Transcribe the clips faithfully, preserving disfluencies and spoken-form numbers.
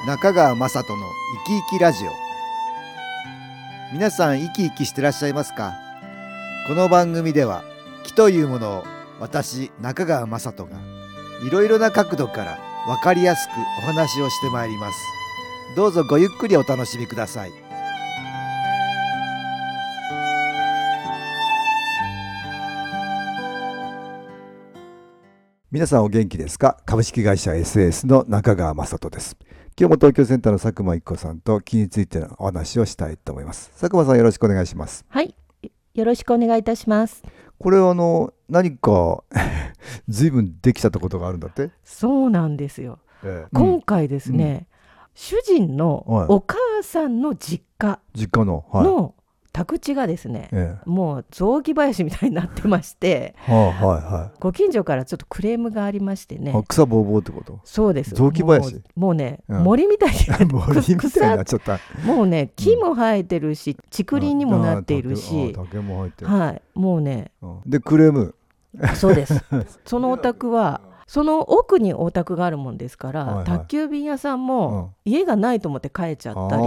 中川雅人の生き生きラジオ。皆さん生き生きしてらっしゃいますか？この番組では気というものを私中川雅人がいろいろな角度から分かりやすくお話をしてまいります。どうぞごゆっくりお楽しみください。皆さんお元気ですか？株式会社 エスエス の中川雅人です。今日も東京センターの佐久間一子さんと気についてのお話をしたいと思います。佐久間さん、よろしくお願いします。 はい、よろしくお願いいたします。 これはあの何か随分できちゃったことがあるんだって？ そうなんですよ、ええ、今回ですね、うん、主人のお母さんの実家実家の、はい、 の宅地がですね、ええ、もう雑木林みたいになってまして、 はあはいはい、 ご近所からちょっとクレームがありましてね。 あ、草ぼうぼうってこと？ そうです。 雑木林、 もう、もうね、うん、森みたいに森みたいになっちゃった。 もうね、木も生えてるし、竹林にもなっているし、 竹も入ってる、 はい、もうね、 うん、でクレームそうですそのお宅はその奥にお宅があるもんですから、はいはい、宅急便屋さんも家がないと思って帰っちゃったり、うん、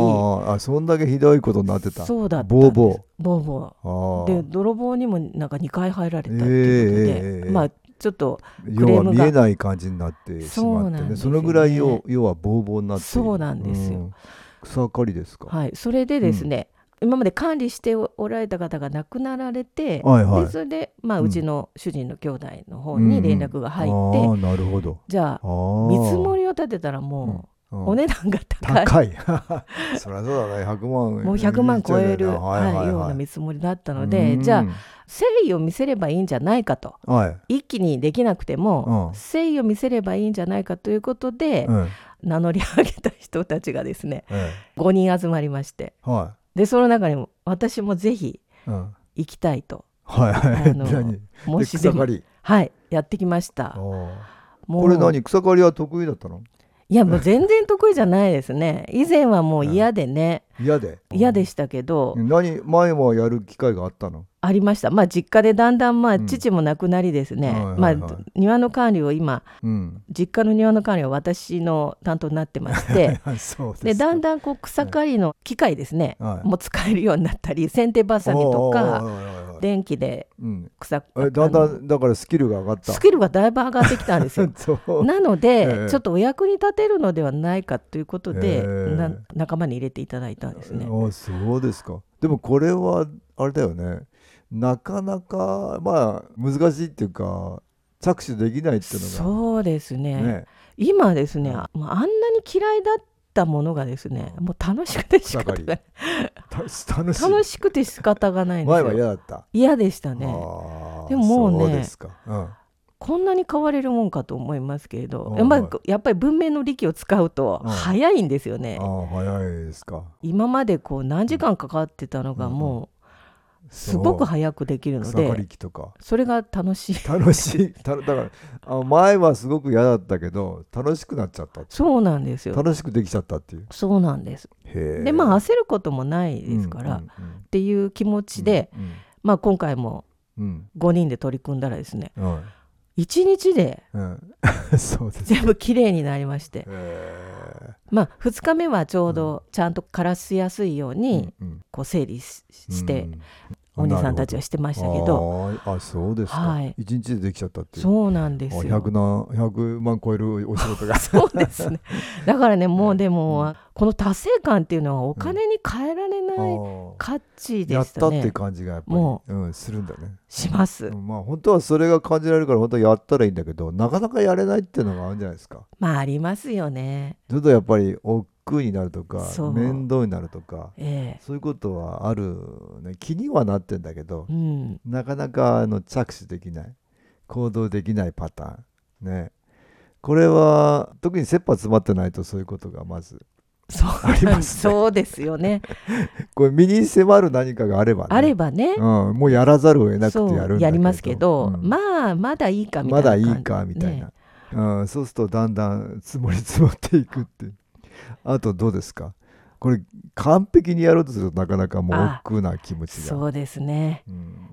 ああ、そんだけひどいことになってた。 そうだったんです。ボーボーボーボーで泥棒にもなんかにかい入られたっていうことで、えー、まあちょっとクレームが要は見えない感じになってしまってね、 そ, ねそのぐらい 要, 要はボーボーになっている。 そうなんですよ、うん、 草刈りですか？ はい、それでですね、うん、今まで管理しておられた方が亡くなられて、 はいはい、 でそれで、まあ、うちの主人の兄弟の方に連絡が入って、うんうん、 あ、なるほど。 じゃあ見積もりを立てたらもう、うん、お値段が高い高いそりゃそうだね、ひゃくまんもうひゃくまん超える、はいはいはい、ような見積もりだったので、じゃあ誠意を見せればいいんじゃないかと、はい、一気にできなくても、うん、誠意を見せればいいんじゃないかということで、うん、名乗り上げた人たちがですね、うん、ごにん集まりまして、はい、でその中にも私もぜひ行きたいと、うん、はいはい、あのもしでも、はい、やってきました。 もうこれ何、草刈りは得意だったの？ いやもう全然得意じゃないですね。以前はもう嫌でね、 嫌で嫌でしたけど、 何前はやる機会があったの？ ありました。まあ実家でだんだん、まあ父も亡くなりですね、うん、はいはいはい、まあ庭の管理を今、うん、実家の庭の管理は私の担当になってましてそうですでだんだんこう草刈りの機械ですね、はい、もう使えるようになったり、剪定バサミとか電気で草、 うん、だんだんだからスキルが上がった。 スキルがだいぶ上がってきたんですよなので、えー、ちょっとお役に立てるのではないかということで、えー、な仲間に入れていただいたんですね。 あ、そうですか。でもこれはあれだよね、なかなかまあ難しいっていうか着手できないっていうのが。 そうですね、ね、今ですね、うん、あんなに嫌いだったものがですね、もう楽しくて仕方がない楽し楽しくて仕方がないんですよ。 前は嫌だった？嫌でしたね。でももうね、 そうですか、うん、 こんなに変われるもんかと思いますけれど、やっぱり、やっぱり文明の利器を使うと早いんですよね。 あ、早いですか。 今までこう何時間かかってたのがもうすごく早くできるので、 草刈り機とかそれが楽しい楽しいだからあ前はすごく嫌だったけど楽しくなっちゃった。 そうなんですよ、 楽しくできちゃったっていう。 そうなんです。でまあ焦ることもないですから、うんうんうん、っていう気持ちで、うんうん、まあ、今回もごにんで取り組んだらですね、うん、いちにちで全部きれいになりまして、まあ、ふつかめはちょうどちゃんと枯らしやすいようにこう整理 し, してお兄さんたちはしてましたけど、 ああ、そうですか、はい、いちにちでできちゃったっていう。 そうなんですよ。 ひゃく何ひゃくまん超えるお仕事がそうですね。だからね、もうでも、うん、この達成感っていうのはお金に換えられない価値でしたね、 うん、やったって感じがやっぱりもう、うん、するんだね。 します、 うん、まあ本当はそれが感じられるから本当はやったらいいんだけど、なかなかやれないっていうのがあるんじゃないですか。 まあありますよね。 ちょっとやっぱり億劫になるとか面倒になるとか、えー、そういうことはある、ね、気にはなってんだけど、うん、なかなかあの着手できない、行動できないパターンね。これは特に切羽詰まってないとそういうことがまずそうありますね。そうですよねこれ身に迫る何かがあればね、 あればね、 うん、もうやらざるを得なくてやるんだけど、 やりますけど、うん、まあまだいいかみたいな感じ、 まだいいかみたいな、ね、うん、そうするとだんだん積もり積もっていくって。あとどうですか、これ完璧にやろうとするとなかなかもう億劫な気持ちが。 そうですね、うん、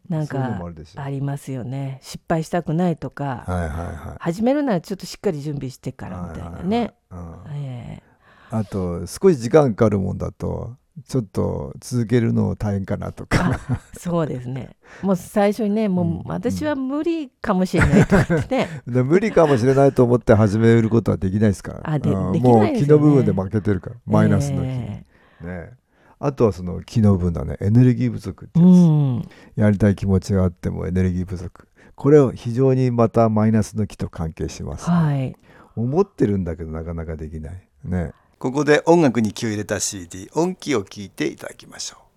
なんかありますよね。失敗したくないとか、はいはいはい、始めるならちょっとしっかり準備してからみたいなね、はいはいはい、うん、えーあと少し時間かかるもんだとちょっと続けるの大変かなとかそうですね、もう最初にねもう、うん、私は無理かもしれないとかってね無理かもしれないと思って始めることはできないですから。 あであできないですよね。 もう気の部分で負けてるからマイナスの気、えーね、あとはその気の部分だね、エネルギー不足ってやつ、うん、やりたい気持ちがあってもエネルギー不足、これを非常にまたマイナスの気と関係します、ね、はい、思ってるんだけどなかなかできないね。ここで音楽に気を入れた シーディー 音気を聞いていただきましょう。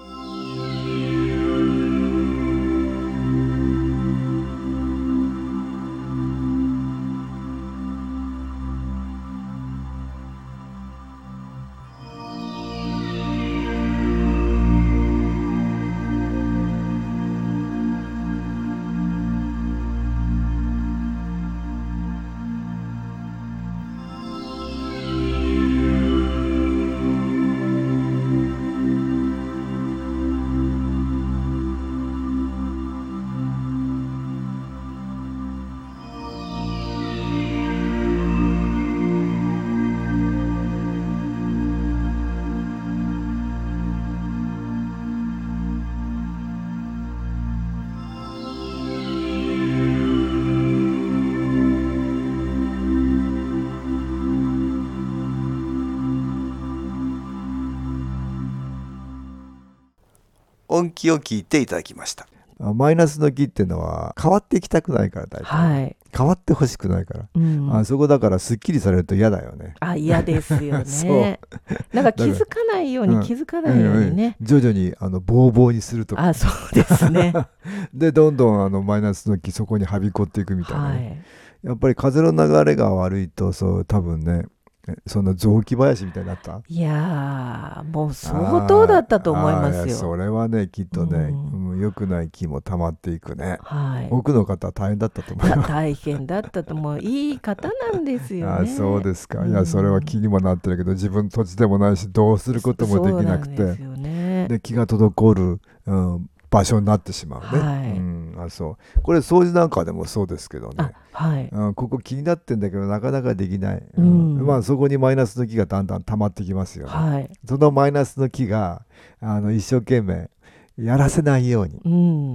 音気を聞いていただきました。マイナスの気っていうのは変わっていきたくないから大体、はい、変わってほしくないから、うん、あそこだからすっきりされると嫌だよね。 あ嫌ですよねそうなんか気づかないように気づかないようにね、 うん、徐々にあのボーボーにするとか、 あそうですねでどんどんあのマイナスの気そこにはびこっていくみたいな、ね、はい、やっぱり風の流れが悪いとそう多分ねそんな雑木林みたいになった。 いやもう相当だったと思いますよ。 それはねきっとね、うんうん、良くない気も溜まっていくね、はい、多くの方は大変だったと思います。 大変だったと思う。いい方なんですよね。 あそうですか、うん、いやそれは気にもなってるけど自分土地でもないしどうすることもできなくて、そうなんですよね。で気が滞る、うん場所になってしまうね、はい、うん、あそうこれ掃除なんかでもそうですけどね、はい、うん、ここ気になってんだけどなかなかできない、うんうん、まあそこにマイナスの気がだんだん溜まってきますよね、はい、そのマイナスの気があの一生懸命やらせないように、うん、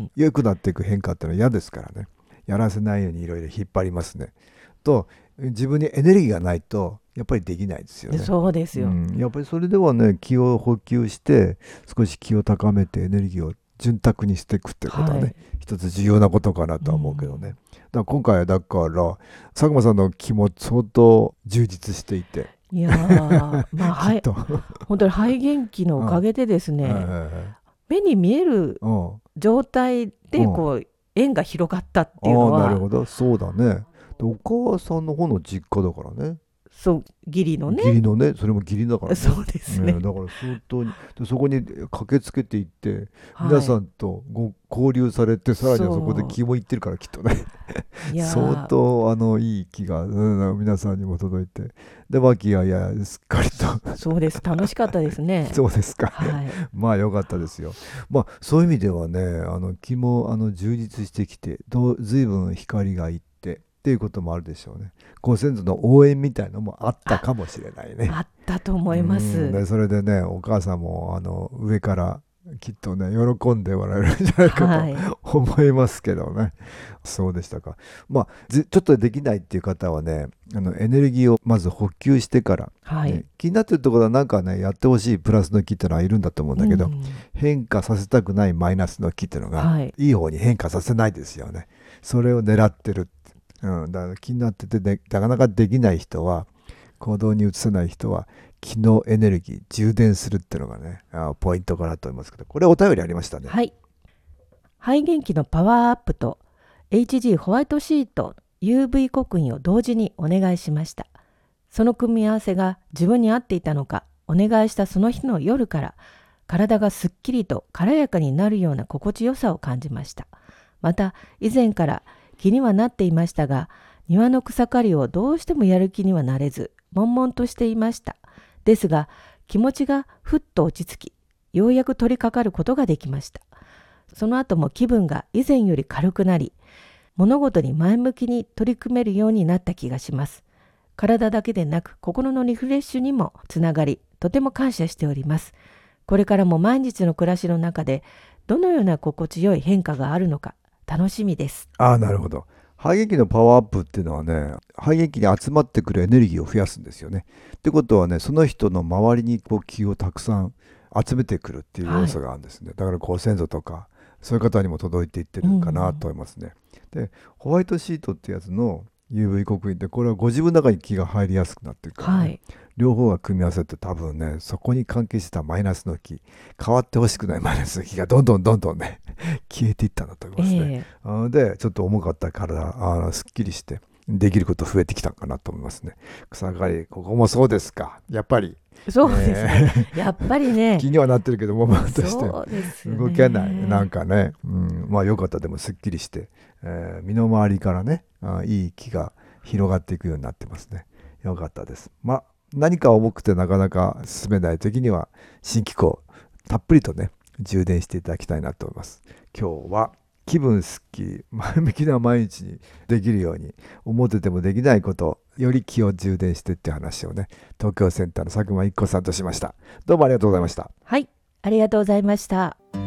良くなっていく変化ってのは嫌ですからね、やらせないようにいろいろ引っ張りますねと、自分にエネルギーがないとやっぱりできないですよね。 そうですよ、うん、 やっぱりそれではね気を補給して少し気を高めてエネルギーを潤沢にしていくってことはね、はい、一つ重要なことかなとは思うけどね、うん、だから今回はだから佐久間さんの気も相当充実していて、 いやーまあはい本当に肺元気のおかげでですね、うんはいはいはい、目に見える状態でこう、うん、縁が広がったっていうのは、 あなるほどそうだね。でお母さんの方の実家だからね、 そう義理のね義理のねそれも義理だからね、 そうですね、 ねだから相当にでそこに駆けつけていって、はい、皆さんとご交流されてさらにはそこで気もいってるからきっとね相当あのいい気が、うん、皆さんにも届いてで和気あいあいすっかりとそうです楽しかったですねそうですか、はい、まあよかったですよ。まあそういう意味ではねあの気もあの充実してきてどずいぶん光がいってっていうこともあるでしょうね。ご先祖の応援みたいのもあったかもしれないね。 あったと思います。 でそれでねお母さんもあの上からきっとね喜んでおられるんじゃないかと、はい、思いますけどね。そうでしたか。まあちょっとできないっていう方はねあのエネルギーをまず補給してから、はいね、気になってるところはなんかねやってほしいプラスの気っていうのはいるんだと思うんだけど、うん、変化させたくないマイナスの気っていうのが、はい、いい方に変化させないですよね。それを狙ってる。うん、だから気になっててでなかなかできない人は行動に移せない人は気のエネルギー充電するっていうのがねあポイントかなと思いますけど、これお便りありましたね。 はい、肺元気のパワーアップと エイチジー ホワイトシート ユーブイ 刻印を同時にお願いしました。その組み合わせが自分に合っていたのか、お願いしたその日の夜から体がすっきりと軽やかになるような心地よさを感じました。また以前から気にはなっていましたが、庭の草刈りをどうしてもやる気にはなれず悶々としていました。ですが気持ちがふっと落ち着き、ようやく取り掛かることができました。その後も気分が以前より軽くなり、物事に前向きに取り組めるようになった気がします。 体だけでなく心のリフレッシュにもつながり、とても感謝しております。これからも毎日の暮らしの中でどのような心地よい変化があるのか楽しみです。 ああ、なるほど。肺液のパワーアップっていうのはね、肺液に集まってくるエネルギーを増やすんですよね。ってことはね、その人の周りにこう気をたくさん集めてくるっていう要素があるんですね、はい、だからご先祖とかそういう方にも届いていってるかなと思いますね、うん、でホワイトシートってやつの ユーブイ 刻印って、これはご自分の中に気が入りやすくなってるから、ね、はい、両方が組み合わせって多分ね、そこに関係したマイナスの気、変わってほしくないマイナスの気がどんどんどんどんね消えていったんだと思いますね、えー、でちょっと重かった体あすっきりしてできること増えてきたかなと思いますね。草刈り、ここもそうですか、やっぱりそうですね、えー、やっぱりね気にはなってるけども、まとして動けない、なんかね、うん、まあよかった。でもすっきりして、えー、身の回りからね、あいい気が広がっていくようになってますね。よかったです。まあ何か重くてなかなか進めない時には新機構たっぷりとね充電していただきたいなと思います。今日は気分すっきり前向きな毎日にできるように、思っててもできないことより気を充電してって話をね、東京センターの佐久間一子さんとしました。どうもありがとうございました。 はい、ありがとうございました。